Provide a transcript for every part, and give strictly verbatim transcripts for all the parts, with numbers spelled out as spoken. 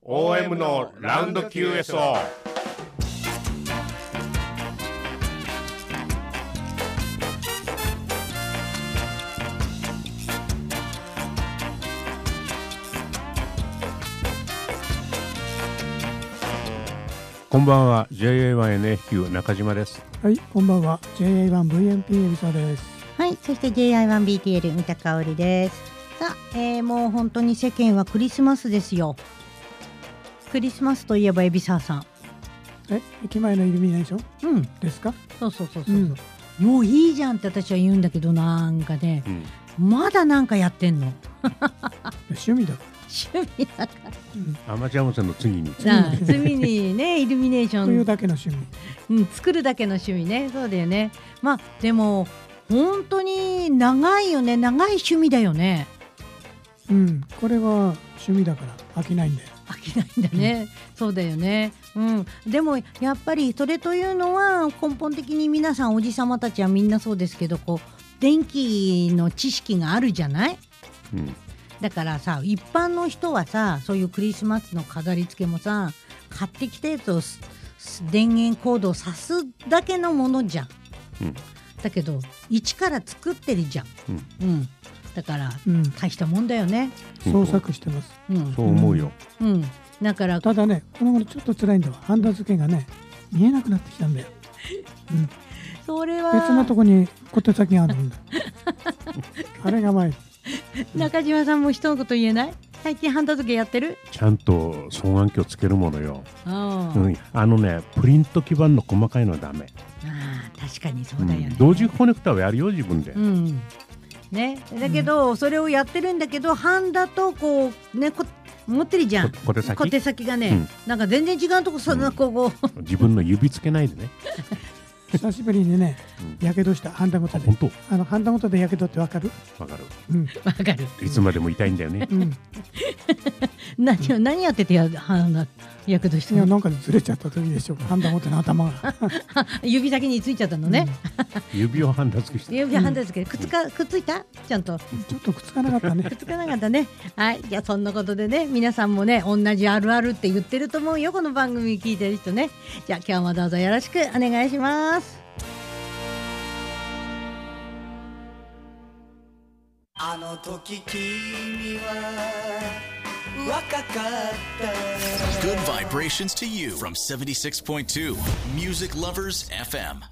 オーエム のラウンド キューエスオー。こんばんは ジェイエーワンエヌエフキュー 中島です。 はい、こんばんは ジェイエーワンブイエムピー エビサです。 はい、そして ジェイアイワンビーティーエル 三田香織です。さあ、えー、もう本当に世間はクリスマスですよ。クリスマスといえば海老沢さん、 え、駅前のイルミネーション、うん、ですか？ そうそうそうそう、うん、もういいじゃんって私は言うんだけど、なんかね、うん、まだなんかやってんの趣味だから趣味だから、 うん、アマチュア無線の次に次にねイルミネーションというだけの趣味、 うん、作るだけの趣味ね。そうだよね。まあでも本当に長いよね。長い趣味だよね。 うん、これは趣味だから飽きないんだよ。 飽きないんだね、うん、そうだよね、うん、でもやっぱりそれというのは根本的に皆さんおじさまたちはみんなそうですけど、こう電気の知識があるじゃない、うん、だからさ、一般の人はさ、そういうクリスマスの飾り付けもさ、買ってきたやつを電源コードを挿すだけのものじゃん、うん、だけど一から作ってるじゃん、うんうん、だから、うん、大したもんだよね。 創作してます、 うん、そう思うよ、 うんうん、だからただね、この頃ちょっと辛いんだわ。ハンダ付けがね見えなくなってきたんだよ、うん、 それは別のとこに小手先があるんだあれが前中島さんも一言言えない？最近ハンダ付けやってる？ ちゃんと双眼鏡つけるものよ。あ、うん、あのねプリント基板の細かいのはダメ。 ああ、確かにそうだよね、うん、 同時コネクタはやるよ自分で、 うんね、だけど、うん、それをやってるんだけど、ハンダとこうねこ持ってるじゃん、 小手先、 小手先がね、うん、なんか全然違うとこ、そんなこう、 うん、自分の指つけないでね久しぶりにね、やけどしたハンダごとで。 本当？ あのハンダごとでやけどってわかる？ わかる。 うん、わかる。 いつまでも痛いんだよね。うん、 何を何やっててやハンダやけどしたの？ いや、なんかずれちゃった時でしょうか。ハンダごとの頭が指先についちゃったのね。 うん、指をハンダ付けして。 指をハンダ付け、くっつかくっついた？ちゃんと。 ちょっとくっつかなかったね。 くっつかなかったね。はい、じゃあそんなことでね、皆さんもね同じあるあるって言ってると思うよ、この番組聞いてる人ね。じゃあ今日もどうぞよろしくお願いします。 あの時君は若かった。 Good vibrations to you from セブンティシックスポイントツー Music Lovers エフエム。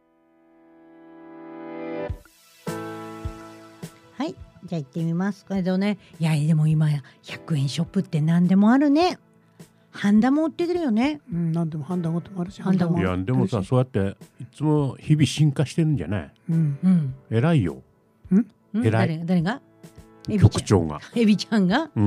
はい、じゃあ行ってみます。これでね、いやでも今やひゃくえんショップって何でもあるね。ハンダも売ってるよね、 うん、何でもハンダごともあるし、 ハンダも。 いやでもさ、そうやっていつも日々進化してるんじゃない、うんうん、偉いよ。 ん偉い。 誰、誰が？ 局長が。 エビちゃんが、うん、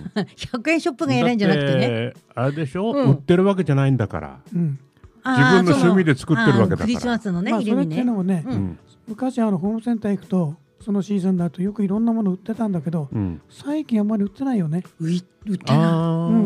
ひゃくえんショップが偉いんじゃなくてね、 あれでしょ、うん、売ってるわけじゃないんだから、うん、自分の趣味で作ってるわけだから。クリスマスのね、 まあ、それっていうのもね、 うん、 昔あのホームセンター行くとそのシーズンだとよくいろんなもの売ってたんだけど、うん、最近あんまり売ってないよね。 売ってない、うん、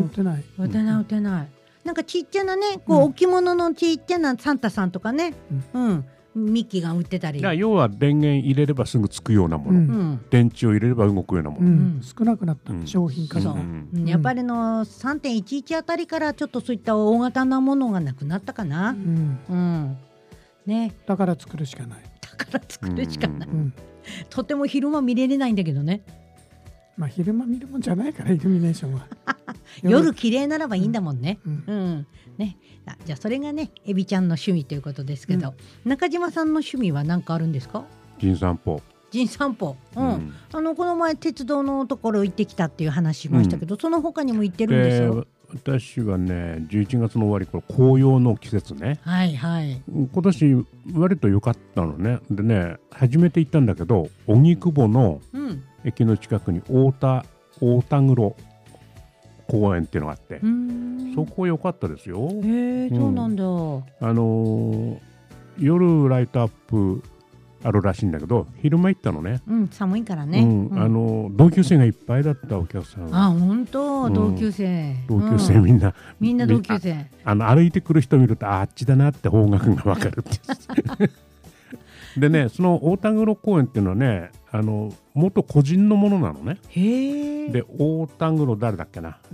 売ってない売ってない売ってない。なんかちっちゃなね、こう置物のちっちゃなサンタさんとかね、うん、うんミッキーが売ってたり。 いや、要は電源入れればすぐつくようなもの、うん、電池を入れれば動くようなもの、うん、 少なくなった、うん、商品化、 そう、うんうん、やっぱりの さんてんいちいち あたりからちょっとそういった大型なものがなくなったかな、うんうんね、 だから作るしかない。 だから作るしかない、うん、とても昼間見れれないんだけどね。 まあ、昼間見るもんじゃないからイルミネーションは夜綺麗ならばいいんだもんね、うんうんうんね、じゃあそれがねエビちゃんの趣味ということですけど、うん、中島さんの趣味は何かあるんですか？ 人散歩。 人散歩、うんうん、あのこの前鉄道のところ行ってきたっていう話しましたけど、うん、その他にも行ってるんですよ。 私はねじゅういちがつの終わり、これ紅葉の季節ね、 はいはい、 今年割と良かったのね。でね、初めて行ったんだけど荻窪の駅の近くに太田太田黒公園っていうのがあって、そこ良かったですよ。 へえ、そうなんだ、うん、 あのー、夜ライトアップあるらしいんだけど、昼間行ったのね、 うん、寒いからね、 うんうん、あの同級生がいっぱいだった、お客さん。 あ、本当、うん、同級生同級生みんな、うん、 みんな同級生。 あの歩いてくる人見ると あ, あっちだなって方角が分かるってでね、その太田黒公園っていうのはね、あの元個人のものなのね。 へー。 で太田黒誰だっけな、えー、っ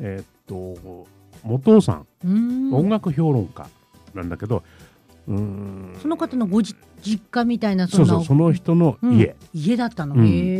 と元尾さん、 うん、 音楽評論家なんだけど、うーんその方のごじ実家みたいなそんなそうそうその人の家、うん、 家だったの、 うん、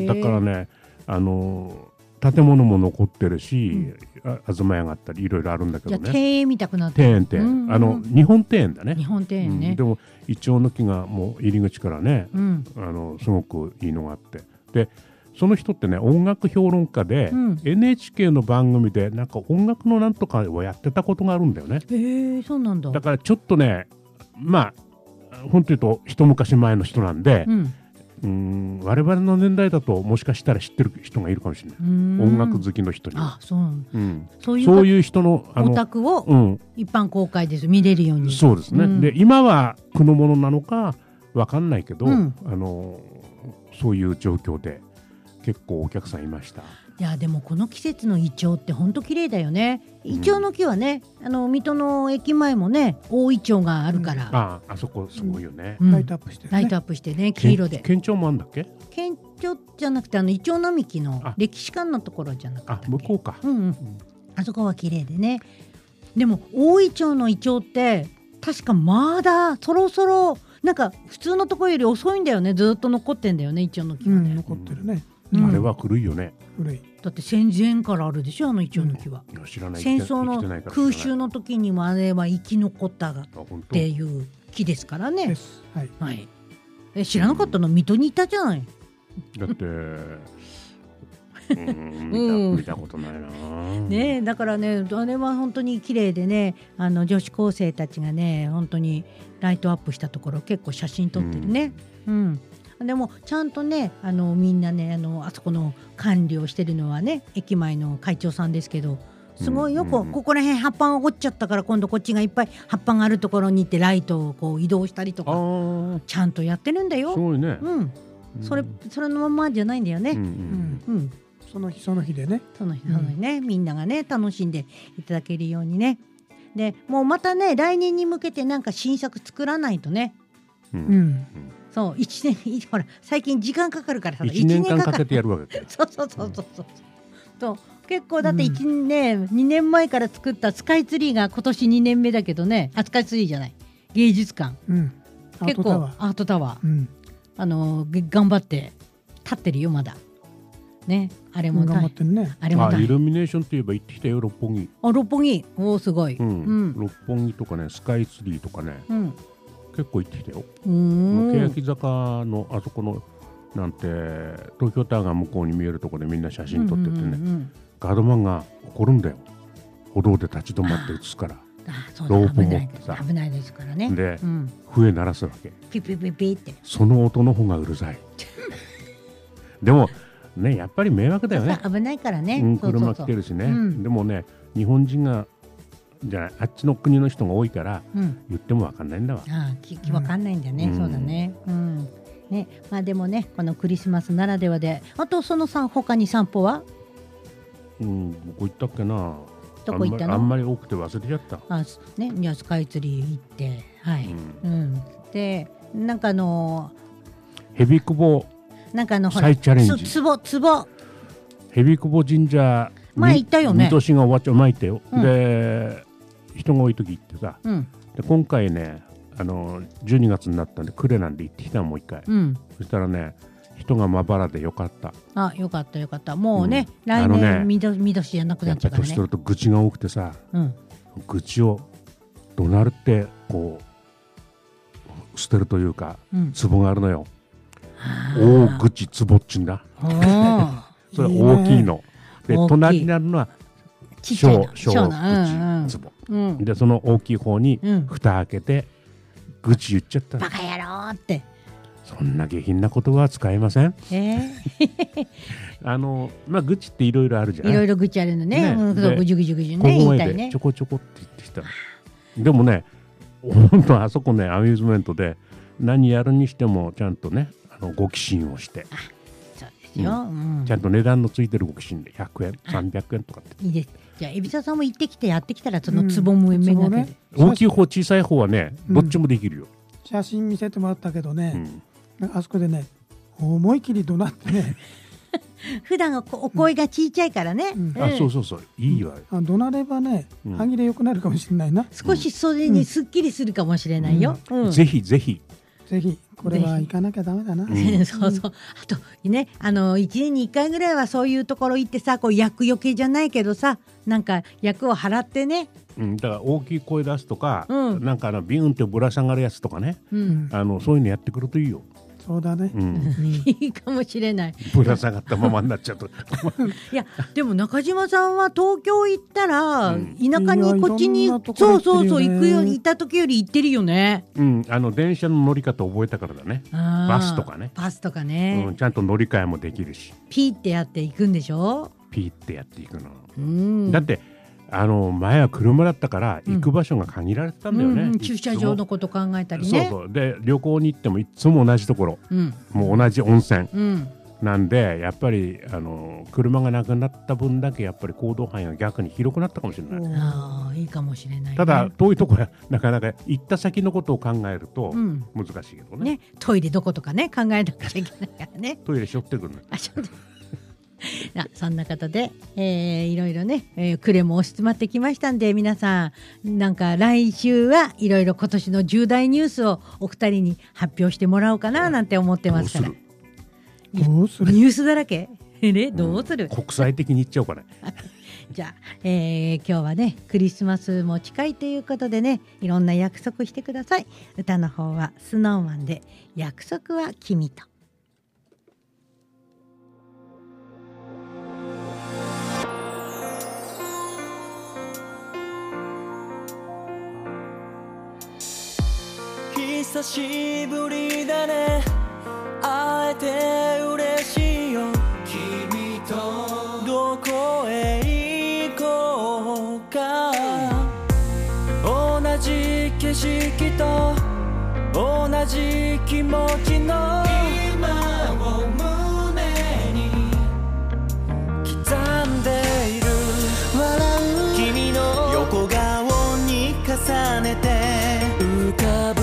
だからねあの建物も残ってるし、うん、東屋があったりいろいろあるんだけどね。 じゃあ庭園見たくなって庭園庭園、うんうん、あの日本庭園だね。 日本庭園ね、 うん、でもイチョウの木がもう入り口からね、 うん、 あのすごくいいのがあって、でその人ってね音楽評論家で、うん、エヌエイチケー の番組でなんか音楽のなんとかをやってたことがあるんだよね。 へえ、そうなんだ。 だからちょっとねまあ本当に言うと一昔前の人なんで、うんうーん我々の年代だともしかしたら知ってる人がいるかもしれない。音楽好きの人に。 あ、そうなんだ、うん、 そういう、そういう人のあのお宅を一般公開です、見れるように。 そうですね、うん、で今は苦のものなのかわかんないけど、うん、あのそういう状況で結構お客さんいました。 いやでもこの季節のイチョウって本当綺麗だよね。イチョウの木はね、うん、あの水戸の駅前もね大イチョウがあるから、うん、 ああそこすごいよね、 うん、ライトアップして、ね、 ライトアップしてね黄色で。 県庁もあんだっけ？ 県庁じゃなくてあのイチョウ並木の歴史館のところじゃなくて、あ向こうか、 うんうん、あそこは綺麗でね。でも大イチョウのイチョウって確かまだそろそろなんか普通のところより遅いんだよね。ずっと残ってんだよねイチョウの木がね、 うん、残ってるね、 うん、あれは古いよね。 古いだって戦前からあるでしょあのイチョウの木は、 うん、知らない。 戦争の空襲の時にもあれは生き残ったっていう木ですからね。 はい、 はい、え知らなかったの？水戸にいたじゃない。 だってうん見た、うん、見たことないなね。だからねあれは本当に綺麗でね、あの女子高生たちがね本当にライトアップしたところ結構写真撮ってるね、うんうん、でもちゃんとねあのみんなね あのあそこの管理をしてるのはね駅前の会長さんですけど、すごいよく、うんうん、ここら辺葉っぱが落ちちゃったから今度こっちがいっぱい葉っぱがあるところに行ってライトをこう移動したりとかちゃんとやってるんだよ。 すごいね、 うん、それそれのままじゃないんだよね、うんうんうん、その日その日でねその日その日ね、うん、みんながね楽しんでいただけるようにね。でもうまたね来年に向けてなんか新作作らないとね、 うんうん、 そういちねんほら最近時間かかるからさいちねんかんかけてやるわけだそうそうそうそうそう、うん、結構だっていちねん、うん、にねんまえから作ったスカイツリーが今年にねんめだけどね、あスカイツリーじゃない芸術館、 うん、 結構アートタワー、 うん、 あの頑張って立ってるよまだね。あれも頑張ってるね。 あれもあイルミネーションといえば行ってきたよ六本木。 あ六本木おすごい、 うんうん、六本木とかねスカイツリーとかね、うん、結構行ってきたよ。 うん欅坂のあそこのなんて東京タワーが向こうに見えるところでみんな写真撮っててね、うんうんうん、ガードマンが怒るんだよ。歩道で立ち止まって写すから。 あそうだロープ持ってさ危ないですからね。 で、うん、笛鳴らすわけ。 ピピピピってその音の方がうるさい。でもね、やっぱり迷惑だよね。 危ないからね、 うん、車来てるしね、うん、でもね日本人がじゃないあっちの国の人が多いから、うん、言っても分かんないんだわ。 ああき分かんないんだね、うん、そうだね、うんね、まあでもねこのクリスマスならではで、あとそのさん他に散歩は、 うん、どこ行ったっけな。 どこ行ったの？ あんまり多くて忘れちゃった。 あ、ね、じゃあスカイツリー行ってはい、うんうん、でなんかあのヘビクボなんかあのほら再チャレンジつぼつぼヘビクボ神社前行ったよね。 見通しが終わっちゃう前行ったよ、うん、で人が多い時行ってさ、うん、で今回ねあのじゅうにがつになったんで暮れなんで行ってきたもう一回、うん、そしたらね人がまばらでよかった。 あよかったよかった。もうね、うん、来年見年じゃなくなっちゃうからね。 やっぱ年取ると愚痴が多くてさ、うん、愚痴を怒鳴るってこう捨てるというか、うん、壺があるのよ。大口壺っちんだ。それ大きいので隣にあるのは小口壺、うん、でその大きい方に蓋開けて愚痴言っちゃった、うん、 バカ野郎って。 そんな下品な言葉は使えません。 えー、 あのまあ愚痴っていろいろあるじゃん。 いろいろ愚痴あるのね。ね、うん、そうぐじゅぐじゅぐじゅね言いたいね。ちょこちょこって言ってきた。でもね本当あそこねアミューズメントで何やるにしてもちゃんとねあのご寄進をして。 あそうですよ、うんうん、 ちゃんと値段のついてるご寄進でひゃくえんさんびゃくえんとかって。 いいです。じゃあ海老沢さんも行ってきてやってきたらそのつぼもめがけて、うんね、 大きい方小さい方はねどっちもできるよ、 うん、写真見せてもらったけどね、うん、あそこでね思い切り怒鳴ってね普段おお声が小さいからね、 うんうん、あそうそうそういいわ、 うん、怒鳴ればね歯切れ良くなるかもしれないな、 少しそれにすっきりするかもしれないよ、 うんうん、ぜひぜひぜひこれは行かなきゃダメだな、うん、 そうそうあとねあのいちねんにいっかいぐらいはそういうところ行ってさこう厄除けじゃないけどさなんか厄を払ってね、 うん、だから大きい声出すとか、うん、なんかあのビューンってぶら下がるやつとかね、うん、あのそういうのやってくるといいよ。 そうだね、うん、 いいかもしれない。 ぶら下がったままになっちゃうといやでも中島さんは東京行ったら、うん、田舎にこっちにそうそうそう行くよ行った時より行ってるよね。 うんあの電車の乗り方覚えたからだね。バスとかねバスとかね、 うん、ちゃんと乗り換えもできるしピーってやっていくんでしょ。 ピーってやっていくの、うん、だってあの前は車だったから行く場所が限られてたんだよね、うんうん、 駐車場のこと考えたりね。 そうそうで旅行に行ってもいつも同じところ、うん、もう同じ温泉、うん、なんでやっぱりあの車がなくなった分だけやっぱり行動範囲が逆に広くなったかもしれない。 あいいかもしれない、ね、 ただ遠いところはなかなか行った先のことを考えると難しいけどね、うん、ねトイレどことかね考えなくちゃいけないからねトイレしょってくるのあしょってそんなことで、えー、いろいろね、えー、暮れも押し詰まってきましたんで皆さんなんか来週はいろいろ今年の重大ニュースをお二人に発表してもらおうかななんて思ってますから。 どうするニュースだらけねどうする、 うん、国際的に言っちゃおうかねじゃあ、えー、今日はねクリスマスも近いということでねいろんな約束してください。歌の方はスノーマンで約束は君と。 久しぶりだね会えて嬉しいよ君とどこへ行こうか同じ景色と同じ気持ちの今を胸に刻んでいる笑う君の横顔に重ねて浮かぶ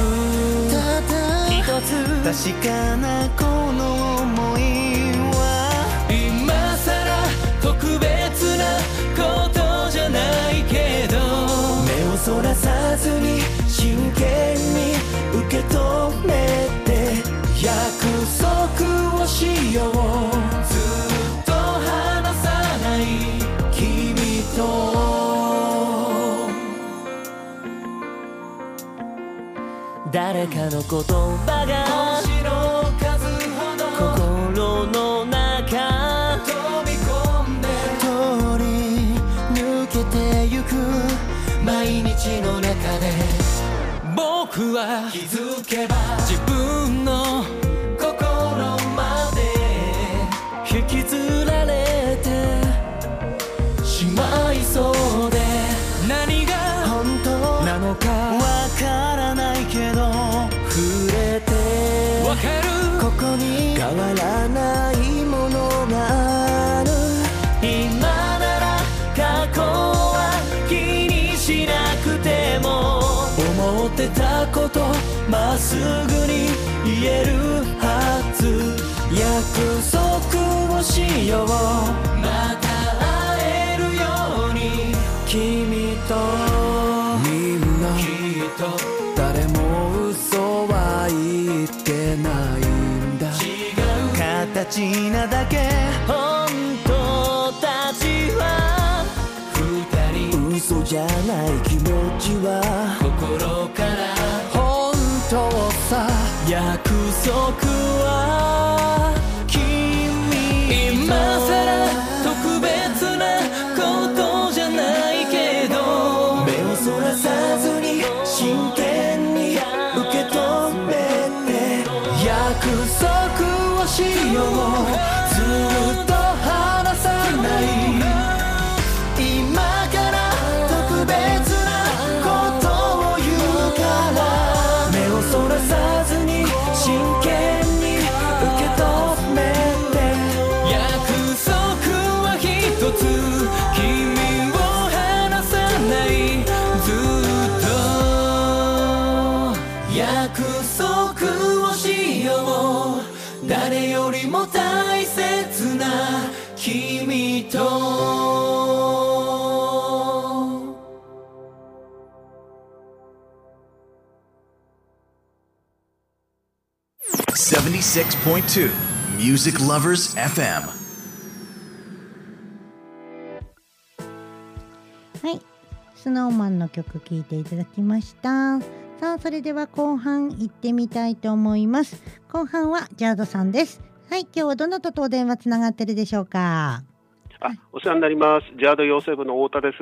確かなこの想いは今さら特別なことじゃないけど目をそらさずに真剣に受け止めて約束をしようずっと離さない君と誰かの言葉が星の数ほど心の中飛び込んで通り抜けてゆく毎日の中で僕は気づけば自分の心まで引きずられてしまいそうで何が本当なのかわからないけど触れてわかるここに変わらないものがある今なら過去は気にしなくても思ってたことまっすぐに言えるはず約束をしようまた会えるように君とみんなきっと誰も嘘は言ってないんだ違う形なだけ本当たちは二人嘘じゃない気持ちは心から本当さ約束は君今さら特別なことじゃないけど目をそらさずに真剣に受け止めて約束をしようずっと離さない今から特別なことを言うから目をそらさずに真剣に受け止めて約束は一つ君を離さないずっと約束をしよう誰よりも大切なセブンティシックスポイントツー Music Lovers エフエム。 はい、スノーマンの曲聴いていただきました。さあ、それでは後半行ってみたいと思います。後半はジャードさんです。はい、今日はどなたとお電話つながってるでしょうか。 あ、お世話になります。ジャード養成部の太田です。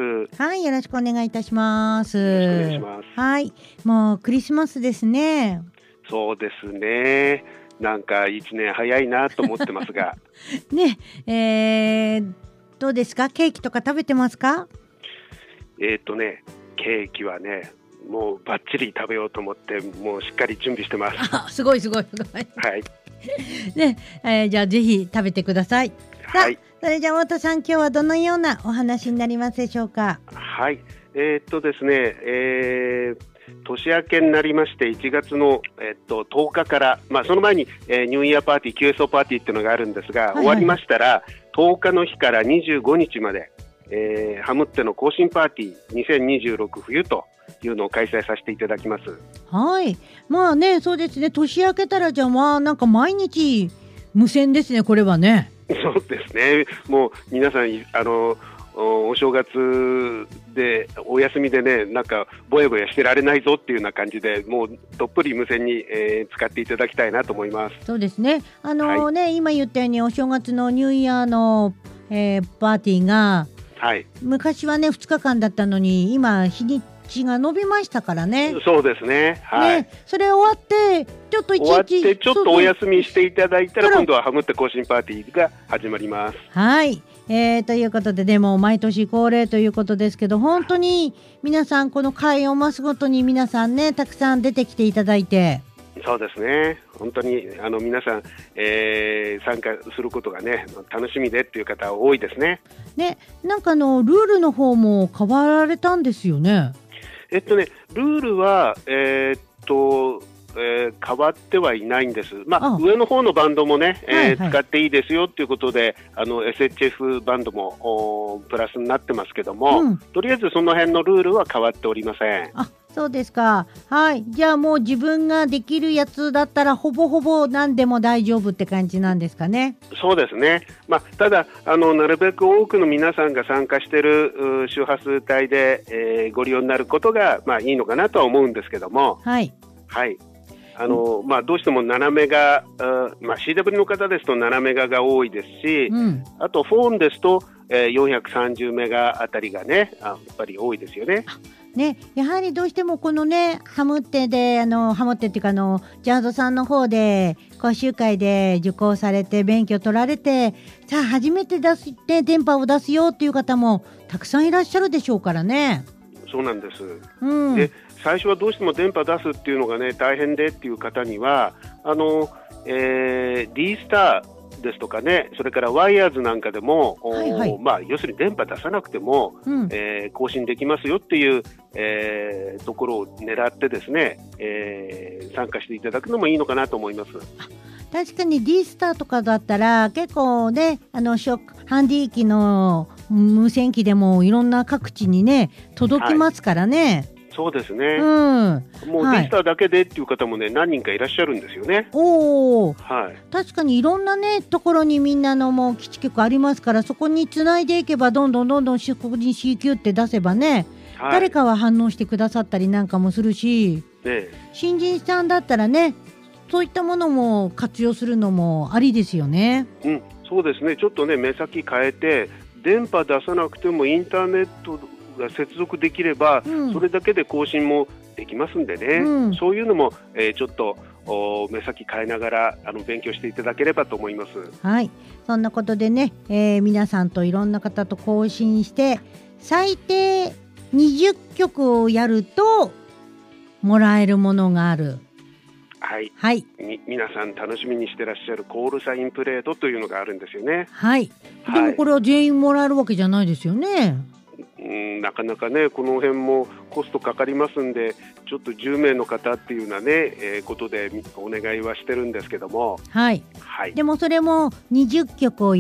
はい、よろしくお願いいたします。 よろしくお願いします。 はい、もうクリスマスですね。 そうですね。なんか一年早いなと思ってますが。 ね、えー、どうですか？ケーキとか食べてますか？ えっとね、ケーキはね、もうバッチリ食べようと思ってもうしっかり準備してます。 あ、すごいすごいすごい。 はい。 ね、えー、じゃあぜひ食べてください。 はい。 さあ、それじゃあ太田さん、今日はどのようなお話になりますでしょうか？ はい。えー、っとですね、えー、年明けになりましていちがつの、えっと、とおかから、まあ、その前に、えー、ニューイヤーパーティー キューエスオー パーティーっていうのがあるんですが、はいはい、終わりましたらとおかの日からにじゅうごにちまで、えー、ハムッテの更新パーティーにせんにじゅうろく冬というのを開催させていただきます。 はい、まあね、そうですね、年明けたらじゃあまあなんか毎日無線ですね、これはね。 そうですね、もう皆さんあのお正月でお休みでね、なんかぼやぼやしてられないぞっていうような感じで、もうどっぷり無線に、えー、使っていただきたいなと思います。 そうですね、あのー、ね、はい、今言ったようにお正月のニューイヤーの、えー、パーティーが、はい、昔はねふつかかんだったのに今日にちが伸びましたからね。 そうですね、はい、 ね、それ終わってちょっと一日終わってちょっとお休みしていただいたら今度はハムって更新パーティーが始まります。 はい、えー、ということで、でも毎年恒例ということですけど、本当に皆さんこの回を増すごとに皆さんねたくさん出てきていただいて。 そうですね、本当にあの皆さん、えー、参加することがね楽しみでっていう方多いですね。 ね、なんかあのルールの方も変わられたんですよね。 えっとねルールはえー、っとえー、変わってはいないんです。まあ、あ上の方のバンドもね、えーはいはい、使っていいですよということであの エスエイチエフ バンドもプラスになってますけども、うん、とりあえずその辺のルールは変わっておりません。 あ、そうですか。はい、じゃあもう自分ができるやつだったらほぼほぼ何でも大丈夫って感じなんですかね。 そうですね、まあ、ただあのなるべく多くの皆さんが参加している周波数帯で、えー、ご利用になることが、まあ、いいのかなとは思うんですけども、はい、はいあのまあ、どうしてもななメガ、まあ、シーダブリュー の方ですとななメガが多いですし、うん、あとフォンですと、えー、よんひゃくさんじゅうメガあたりがねあやっぱり多いですよね。 ね、やはりどうしてもこのねハムッテであのハムッテっていうかあのジャードさんの方で講習会で受講されて勉強取られて、さあ初めて出して電波を出すよっていう方もたくさんいらっしゃるでしょうからね。 そうなんです、うん、で最初はどうしても電波出すっていうのがね大変でっていう方にはあの、えー、D スターですとかね、それからワイヤーズなんかでも、はいはい、まあ、要するに電波出さなくても、うんえー、更新できますよっていう、えー、ところを狙ってですね、えー、参加していただくのもいいのかなと思います。 確かに D スターとかだったら結構ねあのハンディ機の無線機でもいろんな各地にね届きますからね、はいそうですね、 うん、 もう D スターだけでっていう方もね、はい、何人かいらっしゃるんですよね。 お、 はい、 確かにいろんなねところにみんなのもう基地局ありますから、そこにつないでいけばどんどんどんどんここに シーキュー って出せばね、はい、誰かは反応してくださったりなんかもするし、ね、新人さんだったらねそういったものも活用するのもありですよね。 うん、そうですね、ちょっとね目先変えて電波出さなくてもインターネットが接続できれば、うん、それだけで更新もできますんでね、うん、そういうのも、えー、ちょっと目先変えながらあの勉強していただければと思います。 はい、そんなことでね、えー、皆さんといろんな方と更新して最低にじゅっきょくをやるともらえるものがある。 はい、はい、み皆さん楽しみにしてらっしゃるコールサインプレートというのがあるんですよね。 はい、でもこれは全員もらえるわけじゃないですよね。 うん、なかなかねこの辺もコストかかりますんで、ちょっとじゅうめいの方っていうようなね、えー、ことでお願いはしてるんですけども、 はい、はい、でもそれもにじゅっきょくをやっ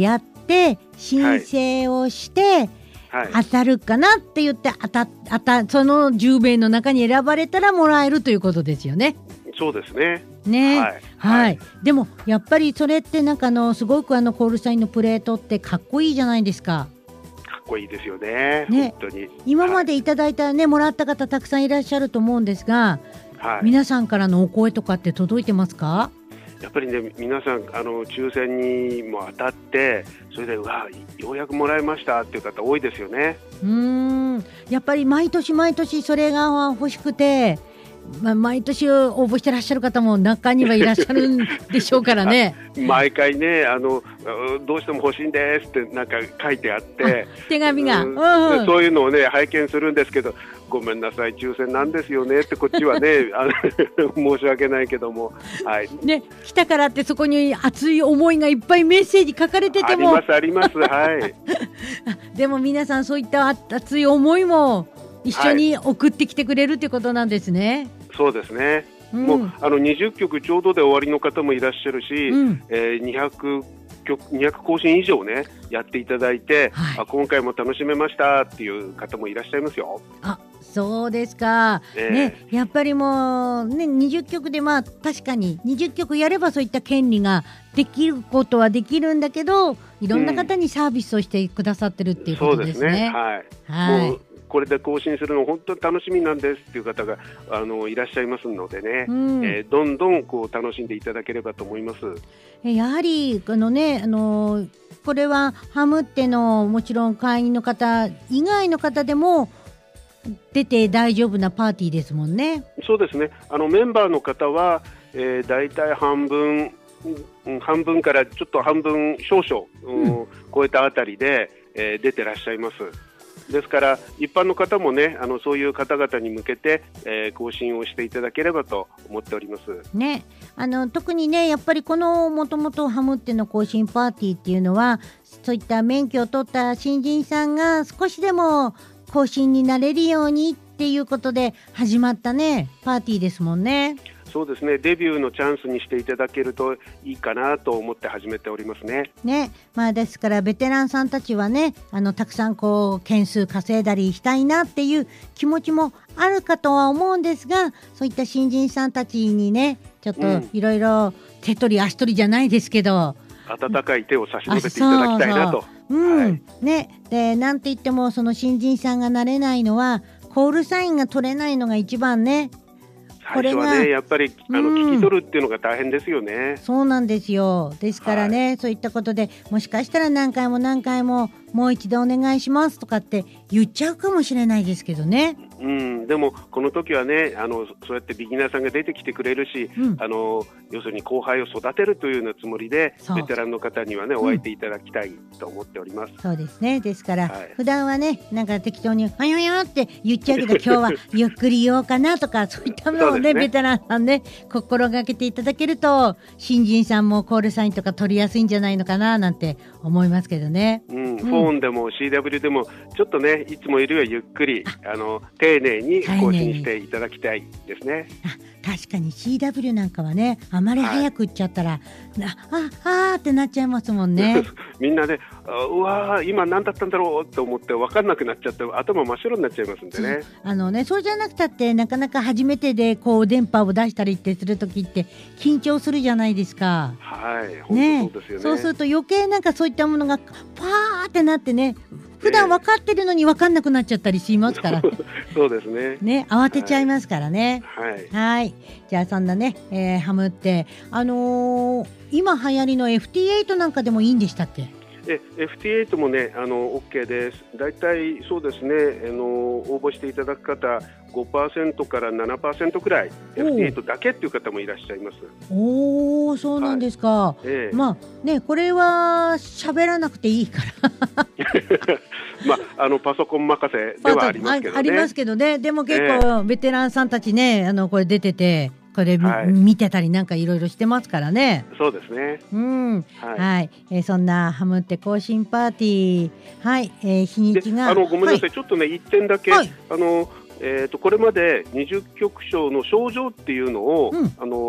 て申請をして、はい、当たるかなって言って当た当たそのじゅうめいの中に選ばれたらもらえるということですよね。 そうですね。 ね、はい、はいはい、でもやっぱりそれってなんかあのすごくあのコールサインのプレートってかっこいいじゃないですか。 かっこいいですよね。ね、本当に今までいただいたね、はい、もらった方たくさんいらっしゃると思うんですが、はい、皆さんからのお声とかって届いてますか？ やっぱりね、皆さんあの抽選にも当たってそれでうわようやくもらいましたっていう方多いですよね。 うーん、やっぱり毎年毎年それが欲しくて、まあ、毎年応募してらっしゃる方も中にはいらっしゃるんでしょうからね毎回ねあのどうしても欲しいんですってなんか書いてあって手紙が、うんうん、そういうのをね拝見するんですけど、ごめんなさい抽選なんですよねってこっちはねあの申し訳ないけども、はいね、来たからってそこに熱い思いがいっぱいメッセージ書かれててもありますありますはいでも皆さんそういった熱い思いも一緒に送ってきてくれるということなんですね。 はい、そうですね、うん、もうあのにじゅっきょくちょうどで終わりの方もいらっしゃるし、うん、えー、にひゃくきょくにひゃく更新以上ねやっていただいて、はい、あ今回も楽しめましたっていう方もいらっしゃいますよ。 あ、そうですか、えーね、やっぱりもう、ね、にじゅっきょくでまあ確かににじゅっきょくやればそういった権利ができることはできるんだけど、いろんな方にサービスをしてくださってるっていうことですね。 そうですね、はい、はい、もうこれで更新するの本当に楽しみなんですっていう方があのいらっしゃいますのでね、うん、えー、どんどんこう楽しんでいただければと思います。 やはりあの、ね、あのこれはハムってのもちろん会員の方以外の方でも出て大丈夫なパーティーですもんね。 そうですね、あのメンバーの方は、えー、だいたい半分、うん、半分からちょっと半分少々、うん、超えたあたりで、えー、出てらっしゃいます。ですから一般の方もねあのそういう方々に向けて、えー、更新をしていただければと思っております、 ね、あの特にねやっぱりこのもともとハムっての更新パーティーっていうのはそういった免許を取った新人さんが少しでも更新になれるようにっていうことで始まったねパーティーですもんね。 そうですね、デビューのチャンスにしていただけるといいかなと思って始めておりますね。 ね、まあ、ですからベテランさんたちはねあのたくさんこう件数稼いだりしたいなっていう気持ちもあるかとは思うんですが、そういった新人さんたちにねちょっといろいろ手取り足取りじゃないですけど、 温かい手を差し伸べていただきたいなと。 うん、はい、ね、でなんて言ってもその新人さんがなれないのはコールサインが取れないのが一番ね。 最初はねやっぱりあの、うん、聞き取るっていうのが大変ですよね。 そうなんですよ。ですからね、はい、そういったことでもしかしたら何回も何回ももう一度お願いしますとかって言っちゃうかもしれないですけどね。 うん、でもこの時はねあのそうやってビギナーさんが出てきてくれるし、うん、あの要するに後輩を育てるというようなつもりでベテランの方にはねお相手いただきたいと思っております、 うん、そうですね。ですから、はい、普段はねなんか適当にあよよって言っちゃうけど今日はゆっくり言おうかなとかそういったものを ね, ねベテランさんね心がけていただけると新人さんもコールサインとか取りやすいんじゃないのかななんて思いますけどね、 うんうん、フォーンでも シーダブリュー でもちょっとねいつもよりはゆっくりあの丁寧に更新していただきたいですね。 あ確かに シーダブリュー なんかはねあまり早く言っちゃったら、はい、あああってなっちゃいますもんねみんなねうわ今何だったんだろうと思って分かんなくなっちゃって頭真っ白になっちゃいますんでね。 あのねそうじゃなくたってなかなか初めてでこう電波を出したりってするときって緊張するじゃないですか。 はい本当そうですよね。 そうすると余計なんかそういったものがパーってなってね普段分かってるのに分かんなくなっちゃったりしますから、ね、 そうですね。 ね慌てちゃいますからね。 はい。 はいじゃあそんなね、えー、ハムってあのー、今流行りの エフティーエイト なんかでもいいんでしたっけ？ え エフティーエイト もねあの OK です。だいたいそうですねあの応募していただく方 ごパーセント から ななパーセント くらい エフティーエイト だけっていう方もいらっしゃいます。 おーそうなんですか、はい、えー、まあねこれは喋らなくていいからまあ、あのパソコン任せではありますけどね。 あ, ありますけどね。 でも結構ベテランさんたちねあのこれ出ててこれ、はい、見てたりなんかいろいろしてますからね。 そうですね。 うん、はい、はい、えー、そんなハムって更新パーティーはい、えー、日にちがあのごめんなさい、はい、ちょっとねいってんだけ、 はい、 あのえー、とこれまでにじゅっきょく賞の賞状っていうのを、うん、あの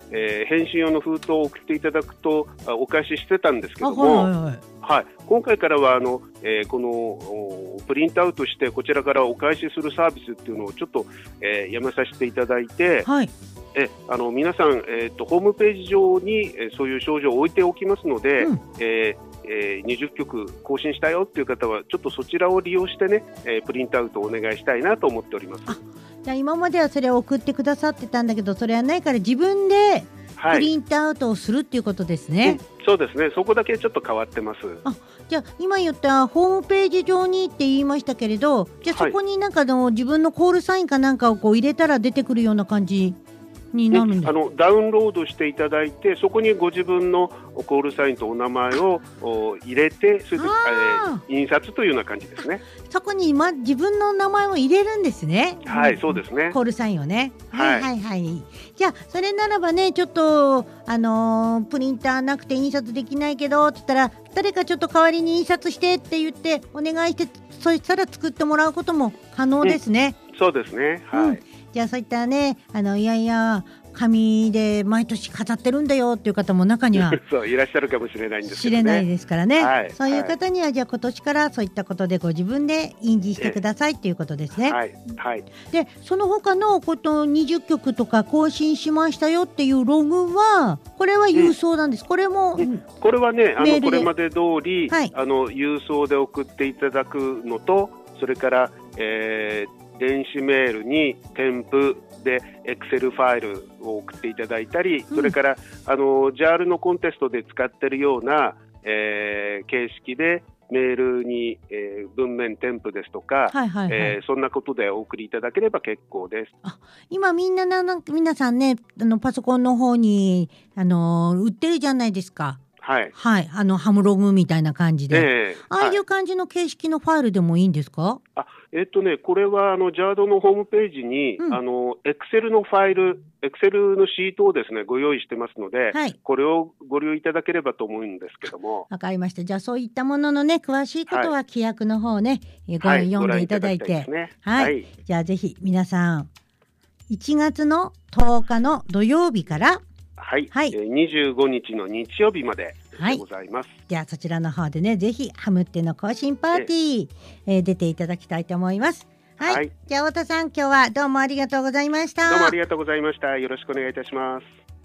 えー、返信用の封筒を送っていただくとお返ししてたんですけども、はいはいはいはい、今回からはあの、えー、このプリントアウトしてこちらからお返しするサービスっていうのをちょっと、えー、やめさせていただいて、はい、えあの皆さん、えー、とホームページ上に、えー、そういう賞状を置いておきますので、うん、えーえー、にじゅっきょく更新したよっていう方はちょっとそちらを利用してね、えー、プリントアウトをお願いしたいなと思っております。 あ、じゃあ今まではそれを送ってくださってたんだけど、それはないから自分でプリントアウトをするっていうことですね。はい、うん、 そうですね、そこだけちょっと変わってます。 あ、じゃあ今言ったホームページ上にって言いましたけれど、じゃあそこになんかの、はい、自分のコールサインかなんかをこう入れたら出てくるような感じになるんですか？ あのダウンロードしていただいて、そこにご自分のコールサインとお名前を入れて、それで、えー、印刷というような感じですね。 そこに、ま、自分の名前を入れるんですね。 はい、うん、そうですね。 コールサインをね。はいはいはい。じゃあそれならばね、ちょっとあのー、プリンターなくて印刷できないけどって言ったら、誰かちょっと代わりに印刷してって言ってお願いして、そしたら作ってもらうことも可能ですね。 うん、そうですね。はい。うん、 じゃあそういったね、あのいやいや紙で毎年飾ってるんだよっていう方も中にはそういらっしゃるかもしれないんですけどね。 知れないですからね、 はい、 そういう方にはじゃあ今年からそういったことでご自分で印字してくださいっていうことですね。 はいはい、 でその他のことにじゅっきょくとか更新しましたよっていうログはこれは郵送なんです、うん、これも、うん、 これはねあのこれまで通り、はい、あの郵送で送っていただくのと、それから、えー、電子メールに添付でエクセルファイルを送っていただいたり、うん、それからあの ジャール のコンテストで使っているような、えー、形式でメールに、えー、文面添付ですとか、はいはいはい、えー、そんなことでお送りいただければ結構です。 あ、今みんなな皆さんね、あのパソコンの方にあの売ってるじゃないですか。 はいはい、あのハムログみたいな感じで、えー、ああいう感じの形式のファイルでもいいんですか？ あ、えっとね、これはあの ジャード のホームページに、うん、あの Excel のファイル、Excel のシートをですねご用意してますので、はい、これをご利用いただければと思うんですけども。 わかりました。じゃあそういったもののね詳しいことは規約の方ね、はい、ご読んでいただいて、はい、いいね、はいはい、じゃあぜひ皆さんいちがつのとおかの土曜日からはい、はい、にじゅうごにちの日曜日まででございます。はい、 じゃあそちらの方でねぜひハムっての更新パーティー、ええー、出ていただきたいと思います。はい、はい、じゃあ太田さん今日はどうもありがとうございました。 どうもありがとうございました。よろしくお願いいたします。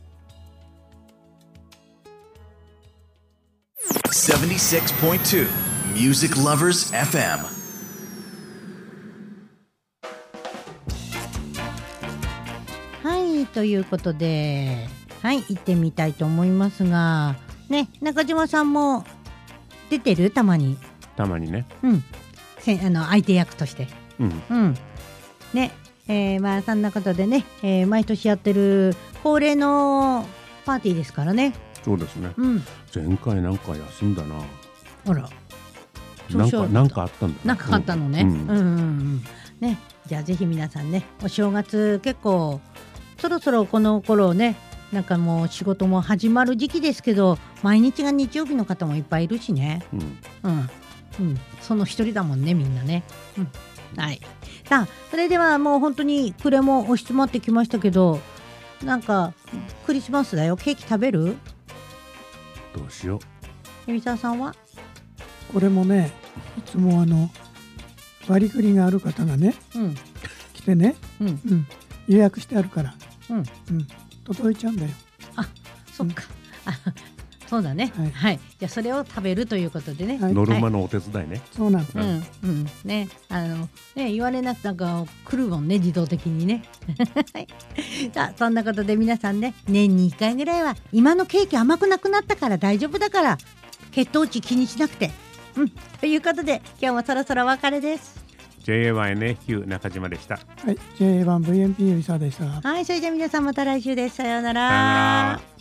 セブンティシックスポイントツー Music Lovers エフエム。 はいということではい行ってみたいと思いますがね、中島さんも出てる？たまにたまにね、 うん、せあの相手役として、 うんうん、ね、えー、まあそんなことでね、えー、毎年やってる恒例のパーティーですからね。 そうですね、 うん、 前回なんか休んだな。 あら、 なんかなんかあったんだ。 なんかあったのね、うんうんうんうん、ね、じゃあぜひ皆さんね、お正月結構そろそろこの頃ね、なんかもう仕事も始まる時期ですけど、毎日が日曜日の方もいっぱいいるしね、 うんうんうん、その一人だもんねみんなね、うん、はい。さあそれではもう本当に暮れも押し詰まってきましたけど、なんかクリスマスだよ、ケーキ食べる？ どうしよう。 海沢さんは？ これもね、いつもあの割り振りがある方がね、 うん、 来てね、 うんうん、 予約してあるから、 うんうん、 届いちゃうんだよ。 あ、そっか、うん、あ、そうだね、はい、はい、じゃあそれを食べるということでね、 はい、ノルマのお手伝いね、はい、 そうなんです、 うんうんね、あのね、言われなくなんか来るもんね、自動的にねさあそんなことで皆さんね、年にいっかいぐらいは今のケーキ甘くなくなったから大丈夫だから、血糖値気にしなくて、うん、ということで今日もそろそろお別れです。 ジェイエーワンエヌエーキュー 中島でした。 はい、ジェイエーワンブイエムピー よりさでした。 はい、それでは皆さんまた来週です。さようなら。 さようなら。